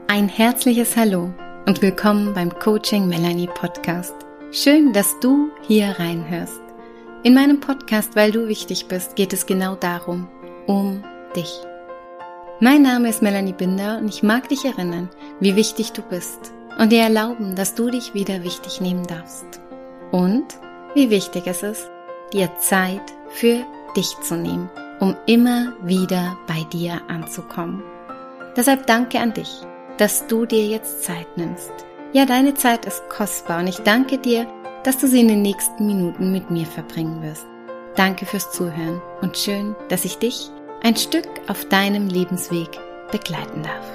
Ein herzliches Hallo und willkommen beim Coaching Melanie Podcast. Schön, dass du hier reinhörst. In meinem Podcast, weil du wichtig bist, geht es genau darum, um dich. Mein Name ist Melanie Binder und ich mag dich erinnern, wie wichtig du bist und dir erlauben, dass du dich wieder wichtig nehmen darfst. Und wie wichtig es ist, dir Zeit für dich zu nehmen, um immer wieder bei dir anzukommen. Deshalb danke an dich, dass du dir jetzt Zeit nimmst. Ja, deine Zeit ist kostbar und ich danke dir, dass du sie in den nächsten Minuten mit mir verbringen wirst. Danke fürs Zuhören und schön, dass ich dich ein Stück auf deinem Lebensweg begleiten darf.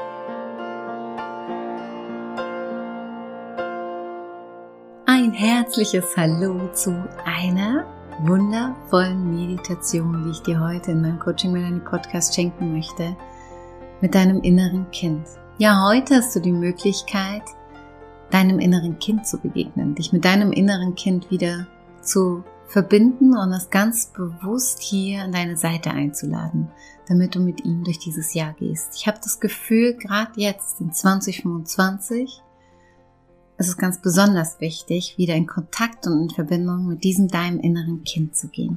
Ein herzliches Hallo zu einer wundervollen Meditation, die ich dir heute in meinem Coaching Melanie Podcast schenken möchte, mit deinem inneren Kind. Ja, heute hast du die Möglichkeit, deinem inneren Kind zu begegnen, dich mit deinem inneren Kind wieder zu verbinden und es ganz bewusst hier an deine Seite einzuladen, damit du mit ihm durch dieses Jahr gehst. Ich habe das Gefühl, gerade jetzt in 2025, es ist ganz besonders wichtig, wieder in Kontakt und in Verbindung mit diesem deinem inneren Kind zu gehen.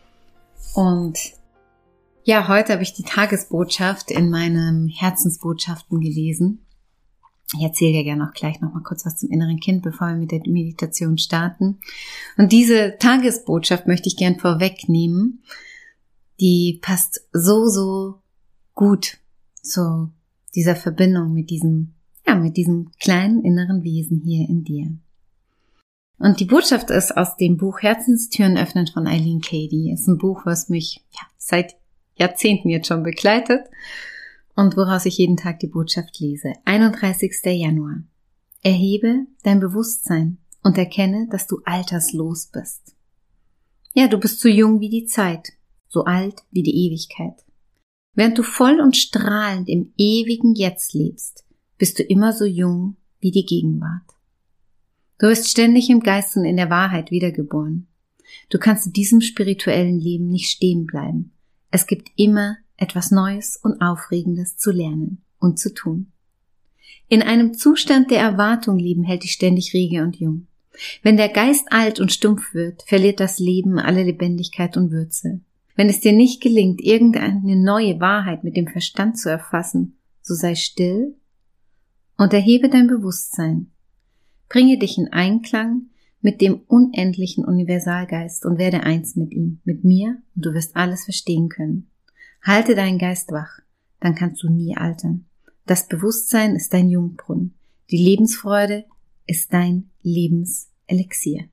Und ja, heute habe ich die Tagesbotschaft in meinen Herzensbotschaften gelesen. Ich erzähle dir gerne auch gleich noch mal kurz was zum inneren Kind, bevor wir mit der Meditation starten. Und diese Tagesbotschaft möchte ich gern vorwegnehmen. Die passt so gut zu dieser Verbindung mit diesem kleinen inneren Wesen hier in dir. Und die Botschaft ist aus dem Buch Herzenstüren öffnen von Eileen Cady. Es ist ein Buch, was mich seit Jahrzehnten jetzt schon begleitet und woraus ich jeden Tag die Botschaft lese. 31. Januar. Erhebe dein Bewusstsein und erkenne, dass du alterslos bist. Ja, du bist so jung wie die Zeit, so alt wie die Ewigkeit. Während du voll und strahlend im ewigen Jetzt lebst, bist du immer so jung wie die Gegenwart. Du wirst ständig im Geist und in der Wahrheit wiedergeboren. Du kannst in diesem spirituellen Leben nicht stehen bleiben. Es gibt immer etwas Neues und Aufregendes zu lernen und zu tun. In einem Zustand der Erwartung leben hält dich ständig rege und jung. Wenn der Geist alt und stumpf wird, verliert das Leben alle Lebendigkeit und Würze. Wenn es dir nicht gelingt, irgendeine neue Wahrheit mit dem Verstand zu erfassen, so sei still und erhebe dein Bewusstsein. Bringe dich in Einklang mit dem unendlichen Universalgeist und werde eins mit ihm, mit mir, und du wirst alles verstehen können. Halte deinen Geist wach, dann kannst du nie altern. Das Bewusstsein ist dein Jungbrunnen. Die Lebensfreude ist dein Lebenselixier.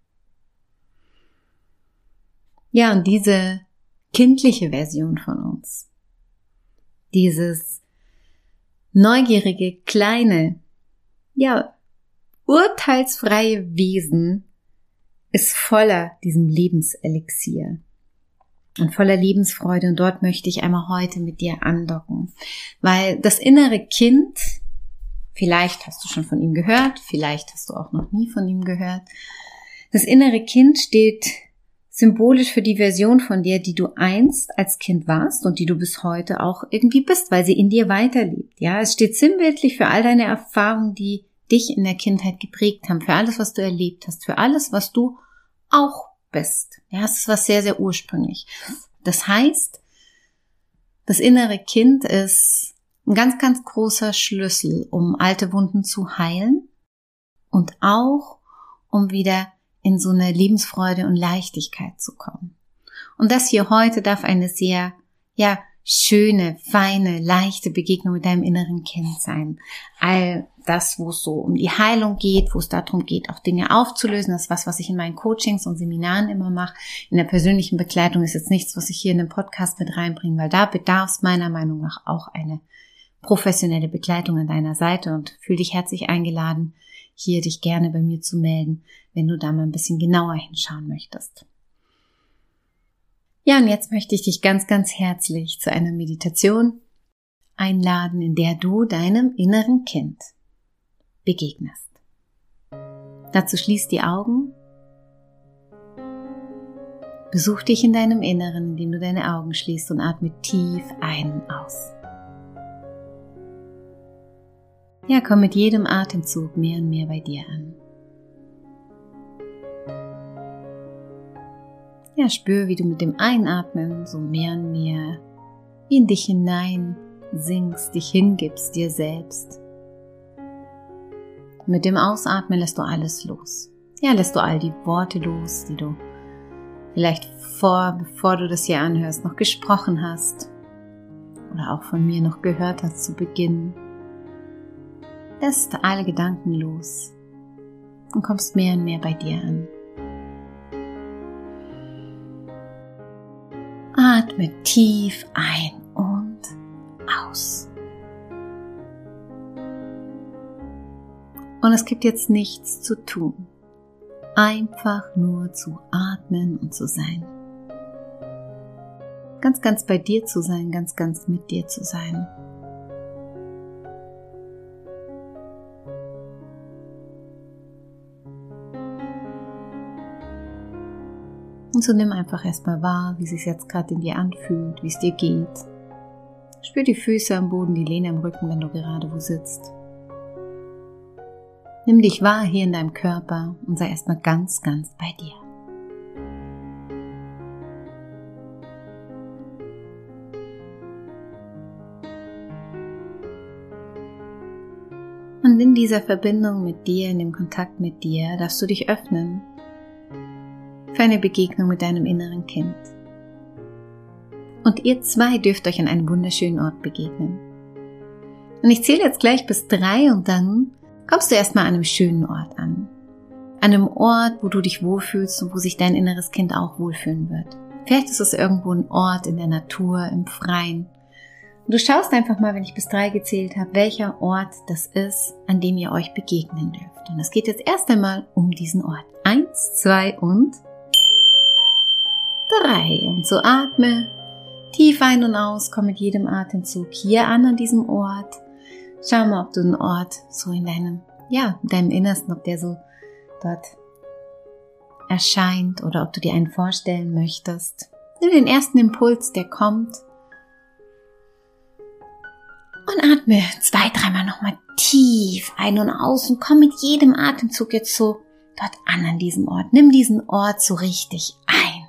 Ja, und diese kindliche Version von uns, dieses neugierige, kleine, urteilsfreie Wesen ist voller diesem Lebenselixier und voller Lebensfreude, und dort möchte ich einmal heute mit dir andocken, weil das innere Kind, vielleicht hast du schon von ihm gehört, vielleicht hast du auch noch nie von ihm gehört, das innere Kind steht symbolisch für die Version von dir, die du einst als Kind warst und die du bis heute auch irgendwie bist, weil sie in dir weiterlebt. Ja, es steht sinnbildlich für all deine Erfahrungen, die dich in der Kindheit geprägt haben, für alles, was du erlebt hast, für alles, was du auch bist. Ja, es ist was sehr, sehr ursprünglich. Das heißt, das innere Kind ist ein ganz, ganz großer Schlüssel, um alte Wunden zu heilen und auch, um wieder in so eine Lebensfreude und Leichtigkeit zu kommen. Und das hier heute darf eine sehr, schöne, feine, leichte Begegnung mit deinem inneren Kind sein. All das, wo es so um die Heilung geht, wo es darum geht, auch Dinge aufzulösen, das ist was ich in meinen Coachings und Seminaren immer mache. In der persönlichen Begleitung ist jetzt nichts, was ich hier in den Podcast mit reinbringe, weil da bedarf es meiner Meinung nach auch eine professionelle Begleitung an deiner Seite, und fühl dich herzlich eingeladen, hier dich gerne bei mir zu melden, wenn du da mal ein bisschen genauer hinschauen möchtest. Ja, und jetzt möchte ich dich ganz, ganz herzlich zu einer Meditation einladen, in der du deinem inneren Kind begegnest. Dazu schließ die Augen, besuch dich in deinem Inneren, indem du deine Augen schließt, und atme tief ein und aus. Ja, komm mit jedem Atemzug mehr und mehr bei dir an. Ja, spür, wie du mit dem Einatmen so mehr und mehr in dich hinein sinkst, dich hingibst dir selbst. Mit dem Ausatmen lässt du alles los. Ja, lässt du all die Worte los, die du vielleicht bevor du das hier anhörst, noch gesprochen hast oder auch von mir noch gehört hast zu Beginn. Lässt alle Gedanken los und kommst mehr und mehr bei dir an. Atme tief ein und aus. Und es gibt jetzt nichts zu tun. Einfach nur zu atmen und zu sein. Ganz, ganz bei dir zu sein, ganz, ganz mit dir zu sein. Und so nimm einfach erstmal wahr, wie es sich jetzt gerade in dir anfühlt, wie es dir geht. Spür die Füße am Boden, die Lehne im Rücken, wenn du gerade wo sitzt. Nimm dich wahr hier in deinem Körper und sei erstmal ganz, ganz bei dir. Und in dieser Verbindung mit dir, in dem Kontakt mit dir, darfst du dich öffnen für eine Begegnung mit deinem inneren Kind. Und ihr zwei dürft euch an einem wunderschönen Ort begegnen. Und ich zähle jetzt gleich bis 3 und dann kommst du erstmal an einem schönen Ort an. An einem Ort, wo du dich wohlfühlst und wo sich dein inneres Kind auch wohlfühlen wird. Vielleicht ist es irgendwo ein Ort in der Natur, im Freien. Und du schaust einfach mal, wenn ich bis 3 gezählt habe, welcher Ort das ist, an dem ihr euch begegnen dürft. Und es geht jetzt erst einmal um diesen Ort. 1, 2 und 3. Und so atme tief ein und aus, komm mit jedem Atemzug hier an diesem Ort. Schau mal, ob du einen Ort so in deinem Innersten, ob der so dort erscheint oder ob du dir einen vorstellen möchtest. Nimm den ersten Impuls, der kommt und atme 2-3 Mal nochmal tief ein und aus und komm mit jedem Atemzug jetzt so dort an diesem Ort. Nimm diesen Ort so richtig ein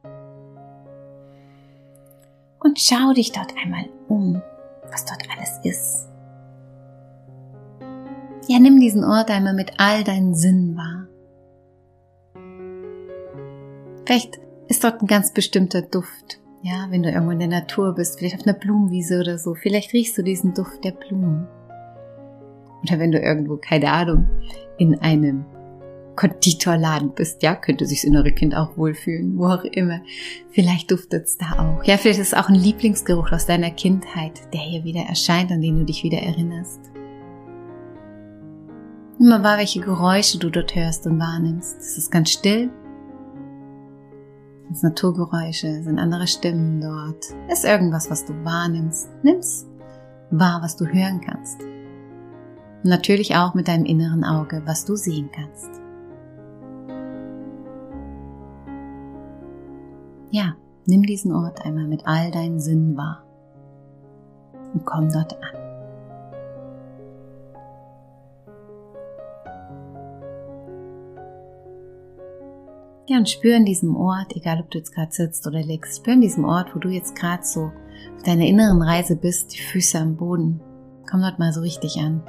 und schau dich dort einmal um, was dort alles ist. Ja, nimm diesen Ort einmal mit all deinen Sinnen wahr. Vielleicht ist dort ein ganz bestimmter Duft. Ja, wenn du irgendwo in der Natur bist, vielleicht auf einer Blumenwiese oder so. Vielleicht riechst du diesen Duft der Blumen. Oder wenn du irgendwo, keine Ahnung, in einem Konditorladen bist, ja, könnte sich das innere Kind auch wohlfühlen, wo auch immer. Vielleicht duftet es da auch. Ja, vielleicht ist es auch ein Lieblingsgeruch aus deiner Kindheit, der hier wieder erscheint, an den du dich wieder erinnerst. Nimm mal wahr, welche Geräusche du dort hörst und wahrnimmst. Es ist ganz still. Es sind Naturgeräusche, sind andere Stimmen dort. Es ist irgendwas, was du wahrnimmst. Nimm's wahr, was du hören kannst. Und natürlich auch mit deinem inneren Auge, was du sehen kannst. Ja, nimm diesen Ort einmal mit all deinen Sinnen wahr. Und komm dort an. Ja, und spür in diesem Ort, egal ob du jetzt gerade sitzt oder liegst, spür in diesem Ort, wo du jetzt gerade so auf deiner inneren Reise bist, die Füße am Boden. Komm dort mal so richtig an.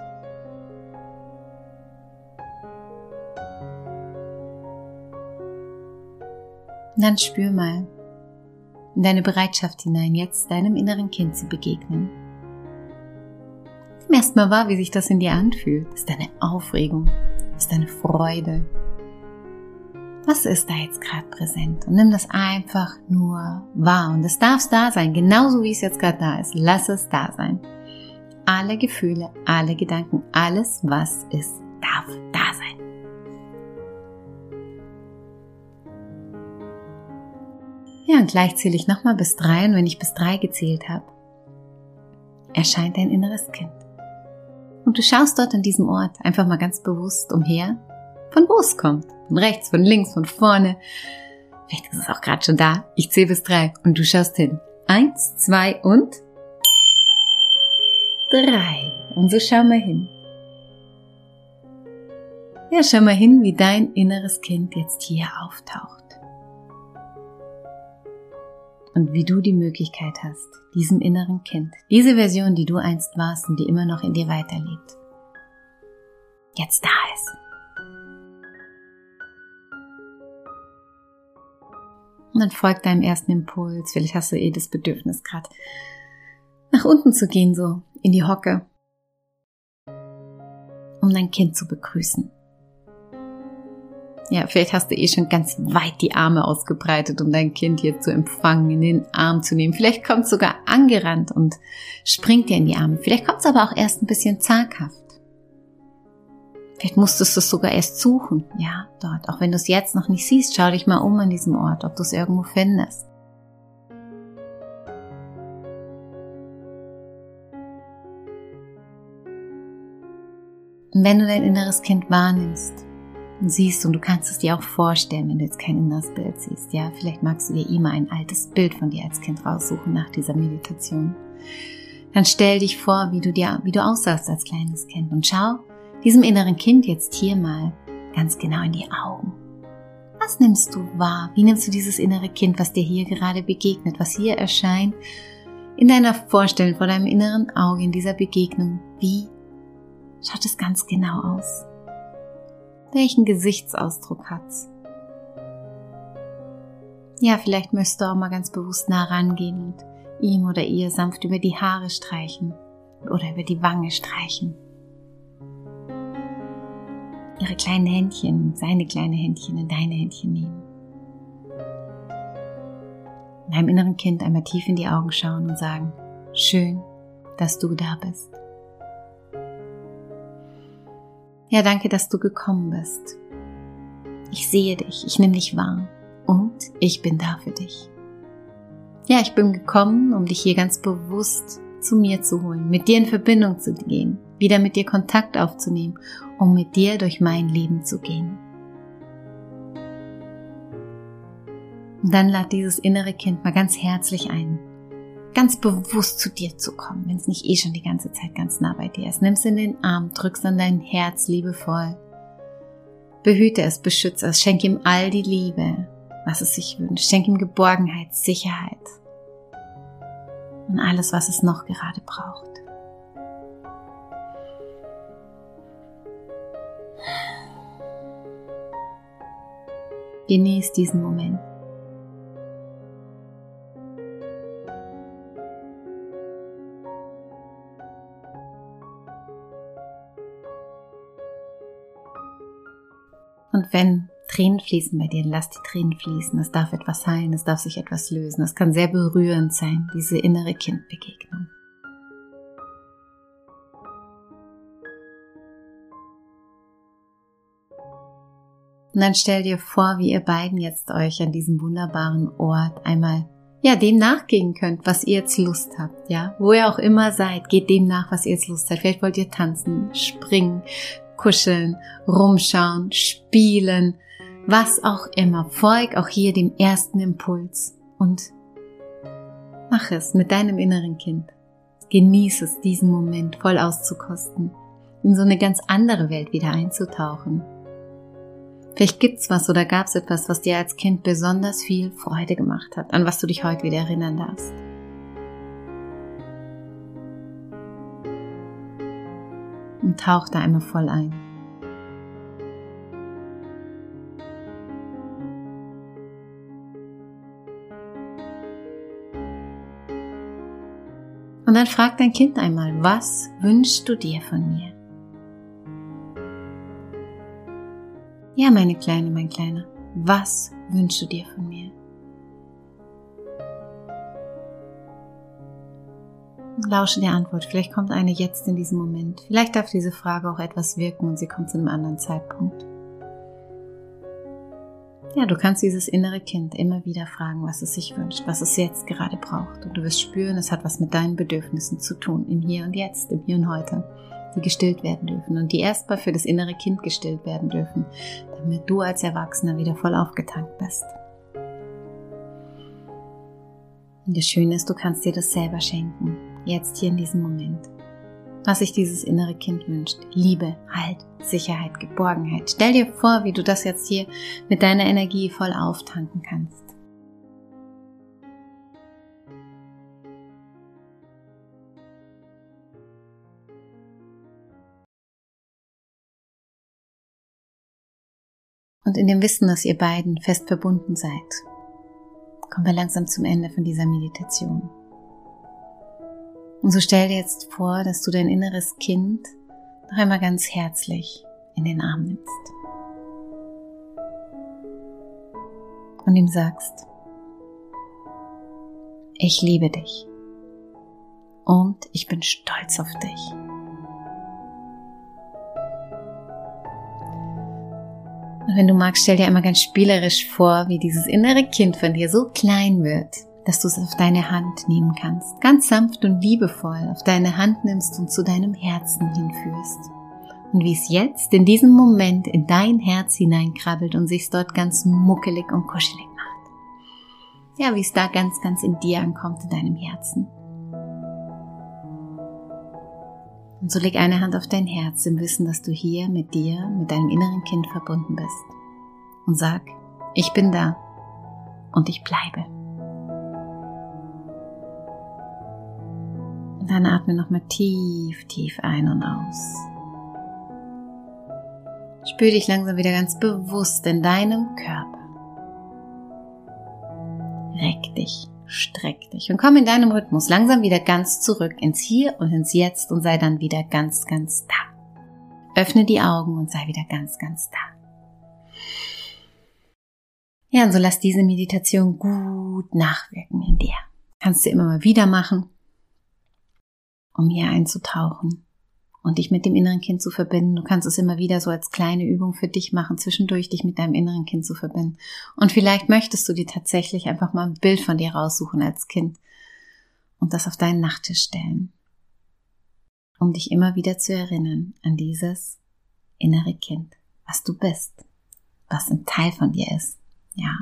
Und dann spür mal in deine Bereitschaft hinein, jetzt deinem inneren Kind zu begegnen. Nimm erst mal wahr, wie sich das in dir anfühlt. Ist deine Aufregung? Ist deine Freude? Was ist da jetzt gerade präsent? Und nimm das einfach nur wahr. Und es darf da sein, genauso wie es jetzt gerade da ist. Lass es da sein. Alle Gefühle, alle Gedanken, alles, was ist, darf da sein. Ja, und gleich zähle ich nochmal bis 3. Und wenn ich bis 3 gezählt habe, erscheint dein inneres Kind. Und du schaust dort an diesem Ort einfach mal ganz bewusst umher, von wo es kommt. Von rechts, von links, von vorne. Vielleicht ist es auch gerade schon da. Ich zähle bis 3 und du schaust hin. 1, 2 und 3. Und so schau mal hin. Ja, schau mal hin, wie dein inneres Kind jetzt hier auftaucht. Und wie du die Möglichkeit hast, diesem inneren Kind, diese Version, die du einst warst und die immer noch in dir weiterlebt, jetzt da ist. Und dann folgt deinem ersten Impuls. Vielleicht hast du das Bedürfnis gerade nach unten zu gehen, so in die Hocke, um dein Kind zu begrüßen. Ja, vielleicht hast du schon ganz weit die Arme ausgebreitet, um dein Kind hier zu empfangen, in den Arm zu nehmen. Vielleicht kommt es sogar angerannt und springt dir in die Arme. Vielleicht kommt es aber auch erst ein bisschen zaghaft. Vielleicht musstest du es sogar erst suchen, ja, dort. Auch wenn du es jetzt noch nicht siehst, schau dich mal um an diesem Ort, ob du es irgendwo findest. Und wenn du dein inneres Kind wahrnimmst und siehst, und du kannst es dir auch vorstellen, wenn du jetzt kein inneres Bild siehst, ja, vielleicht magst du dir immer ein altes Bild von dir als Kind raussuchen nach dieser Meditation. Dann stell dich vor, wie du aussahst als kleines Kind und schau diesem inneren Kind jetzt hier mal ganz genau in die Augen. Was nimmst du wahr? Wie nimmst du dieses innere Kind, was dir hier gerade begegnet, was hier erscheint, in deiner Vorstellung, vor deinem inneren Auge, in dieser Begegnung? Wie schaut es ganz genau aus? Welchen Gesichtsausdruck hat's? Ja, vielleicht möchtest du auch mal ganz bewusst nah rangehen und ihm oder ihr sanft über die Haare streichen oder über die Wange streichen. Ihre kleinen Händchen, seine kleinen Händchen in deine Händchen nehmen. Und deinem inneren Kind einmal tief in die Augen schauen und sagen, schön, dass du da bist. Ja, danke, dass du gekommen bist. Ich sehe dich, ich nehme dich wahr und ich bin da für dich. Ja, ich bin gekommen, um dich hier ganz bewusst zu mir zu holen, mit dir in Verbindung zu gehen, wieder mit dir Kontakt aufzunehmen, um mit dir durch mein Leben zu gehen. Und dann lad dieses innere Kind mal ganz herzlich ein, ganz bewusst zu dir zu kommen, wenn es nicht schon die ganze Zeit ganz nah bei dir ist. Nimm es in den Arm, drückst an dein Herz liebevoll, behüte es, beschütze es, schenk ihm all die Liebe, was es sich wünscht, schenk ihm Geborgenheit, Sicherheit und alles, was es noch gerade braucht. Genieß diesen Moment. Und wenn Tränen fließen bei dir, lass die Tränen fließen. Es darf etwas heilen, es darf sich etwas lösen. Es kann sehr berührend sein, diese innere Kindbegegnung. Und dann stell dir vor, wie ihr beiden jetzt euch an diesem wunderbaren Ort einmal dem nachgehen könnt, was ihr jetzt Lust habt, ja, wo ihr auch immer seid, geht dem nach, was ihr jetzt Lust habt. Vielleicht wollt ihr tanzen, springen, kuscheln, rumschauen, spielen, was auch immer. Folg auch hier dem ersten Impuls und mach es mit deinem inneren Kind. Genieß es, diesen Moment voll auszukosten, in so eine ganz andere Welt wieder einzutauchen. Vielleicht gibt's was oder gab's etwas, was dir als Kind besonders viel Freude gemacht hat, an was du dich heute wieder erinnern darfst. Und tauch da einmal voll ein. Und dann frag dein Kind einmal, was wünschst du dir von mir? Ja, meine Kleine, mein Kleiner, was wünschst du dir von mir? Lausche der Antwort, vielleicht kommt eine jetzt in diesem Moment. Vielleicht darf diese Frage auch etwas wirken und sie kommt zu einem anderen Zeitpunkt. Ja, du kannst dieses innere Kind immer wieder fragen, was es sich wünscht, was es jetzt gerade braucht. Und du wirst spüren, es hat was mit deinen Bedürfnissen zu tun, im Hier und Jetzt, im Hier und Heute, die gestillt werden dürfen und die erstmal für das innere Kind gestillt werden dürfen, damit du als Erwachsener wieder voll aufgetankt bist. Und das Schöne ist, du kannst dir das selber schenken, jetzt hier in diesem Moment. was sich dieses innere Kind wünscht. Liebe, Halt, Sicherheit, Geborgenheit. Stell dir vor, wie du das jetzt hier mit deiner Energie voll auftanken kannst. Und in dem Wissen, dass ihr beiden fest verbunden seid, kommen wir langsam zum Ende von dieser Meditation. Und so stell dir jetzt vor, dass du dein inneres Kind noch einmal ganz herzlich in den Arm nimmst und ihm sagst: Ich liebe dich und ich bin stolz auf dich. Und wenn du magst, stell dir einmal ganz spielerisch vor, wie dieses innere Kind von dir so klein wird, dass du es auf deine Hand nehmen kannst. Ganz sanft und liebevoll auf deine Hand nimmst und zu deinem Herzen hinführst. Und wie es jetzt in diesem Moment in dein Herz hineinkrabbelt und sich dort ganz muckelig und kuschelig macht. Ja, wie es da ganz, ganz in dir ankommt, in deinem Herzen. Und so leg eine Hand auf dein Herz im Wissen, dass du hier mit dir, mit deinem inneren Kind verbunden bist. Und sag: Ich bin da und ich bleibe. Und dann atme nochmal tief, tief ein und aus. Spür dich langsam wieder ganz bewusst in deinem Körper. Reck dich. Streck dich und komm in deinem Rhythmus langsam wieder ganz zurück ins Hier und ins Jetzt und sei dann wieder ganz, ganz da. Öffne die Augen und sei wieder ganz, ganz da. Ja, und so lass diese Meditation gut nachwirken in dir. Kannst du immer mal wieder machen, um hier einzutauchen und dich mit dem inneren Kind zu verbinden. Du kannst es immer wieder so als kleine Übung für dich machen, zwischendurch dich mit deinem inneren Kind zu verbinden. Und vielleicht möchtest du dir tatsächlich einfach mal ein Bild von dir raussuchen als Kind und das auf deinen Nachttisch stellen, um dich immer wieder zu erinnern an dieses innere Kind, was du bist, was ein Teil von dir ist. Ja.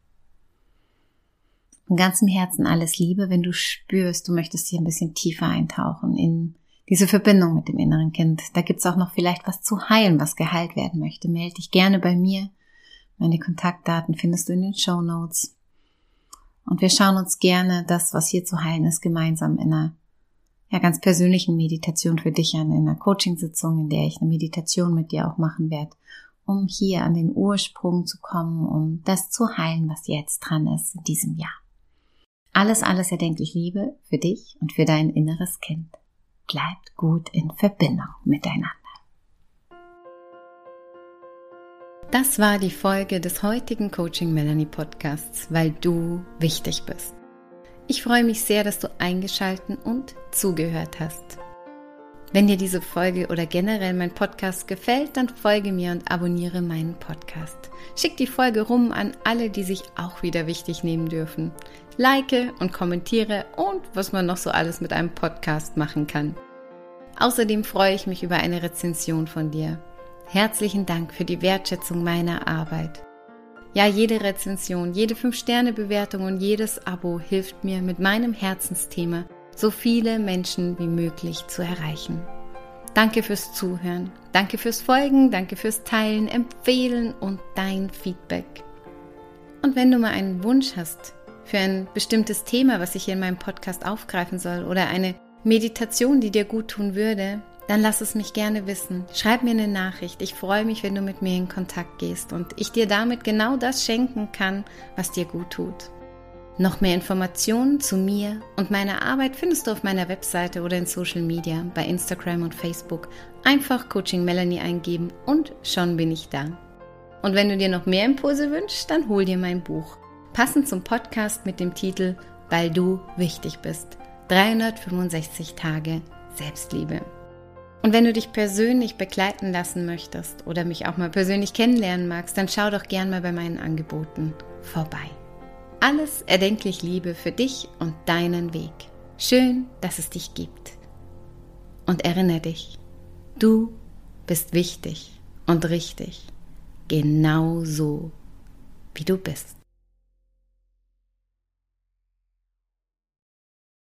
Von ganzem Herzen alles Liebe, wenn du spürst, du möchtest hier ein bisschen tiefer eintauchen in diese Verbindung mit dem inneren Kind. Da gibt's auch noch vielleicht was zu heilen, was geheilt werden möchte. Melde dich gerne bei mir. Meine Kontaktdaten findest du in den Shownotes. Und wir schauen uns gerne das, was hier zu heilen ist, gemeinsam in einer ganz persönlichen Meditation für dich an, in einer Coachingsitzung, in der ich eine Meditation mit dir auch machen werde, um hier an den Ursprung zu kommen, um das zu heilen, was jetzt dran ist in diesem Jahr. Alles erdenklich Liebe für dich und für dein inneres Kind. Bleibt gut in Verbindung miteinander. Das war die Folge des heutigen Coaching Melanie Podcasts, weil du wichtig bist. Ich freue mich sehr, dass du eingeschaltet und zugehört hast. Wenn dir diese Folge oder generell mein Podcast gefällt, dann folge mir und abonniere meinen Podcast. Schick die Folge rum an alle, die sich auch wieder wichtig nehmen dürfen. Like und kommentiere und was man noch so alles mit einem Podcast machen kann. Außerdem freue ich mich über eine Rezension von dir. Herzlichen Dank für die Wertschätzung meiner Arbeit. Ja, jede Rezension, jede 5-Sterne-Bewertung und jedes Abo hilft mir, mit meinem Herzensthema so viele Menschen wie möglich zu erreichen. Danke fürs Zuhören, danke fürs Folgen, danke fürs Teilen, Empfehlen und dein Feedback. Und wenn du mal einen Wunsch hast für ein bestimmtes Thema, was ich hier in meinem Podcast aufgreifen soll oder eine Meditation, die dir gut tun würde, dann lass es mich gerne wissen. Schreib mir eine Nachricht. Ich freue mich, wenn du mit mir in Kontakt gehst und ich dir damit genau das schenken kann, was dir gut tut. Noch mehr Informationen zu mir und meiner Arbeit findest du auf meiner Webseite oder in Social Media, bei Instagram und Facebook. Einfach Coaching Melanie eingeben und schon bin ich da. Und wenn du dir noch mehr Impulse wünschst, dann hol dir mein Buch. Passend zum Podcast mit dem Titel Weil du wichtig bist. 365 Tage Selbstliebe. Und wenn du dich persönlich begleiten lassen möchtest oder mich auch mal persönlich kennenlernen magst, dann schau doch gern mal bei meinen Angeboten vorbei. Alles erdenklich Liebe für dich und deinen Weg. Schön, dass es dich gibt. Und erinnere dich, du bist wichtig und richtig, genau so, wie du bist.